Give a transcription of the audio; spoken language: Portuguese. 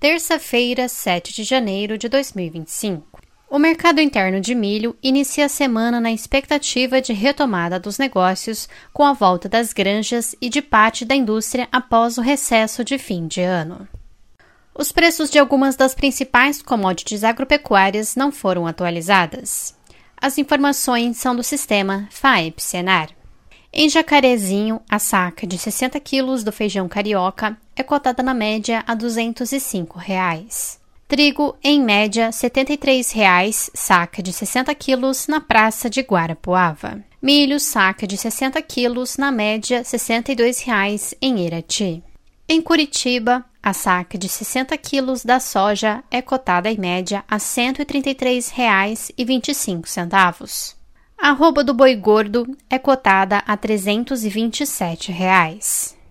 Terça-feira, 7 de janeiro de 2025. O mercado interno de milho inicia a semana na expectativa de retomada dos negócios com a volta das granjas e de parte da indústria após o recesso de fim de ano. Os preços de algumas das principais commodities agropecuárias não foram atualizadas. As informações são do sistema FAEP-Senar. Em Jacarezinho, a saca de 60 quilos do feijão carioca é cotada na média a R$ 205. Trigo, em média, R$ 73, saca de 60 quilos na praça de Guarapuava. Milho, saca de 60 quilos, na média, R$ 62 em Irati. Em Curitiba, a saca de 60 quilos da soja é cotada em média a R$ 133,25. A arroba do boi gordo é cotada a R$ 327.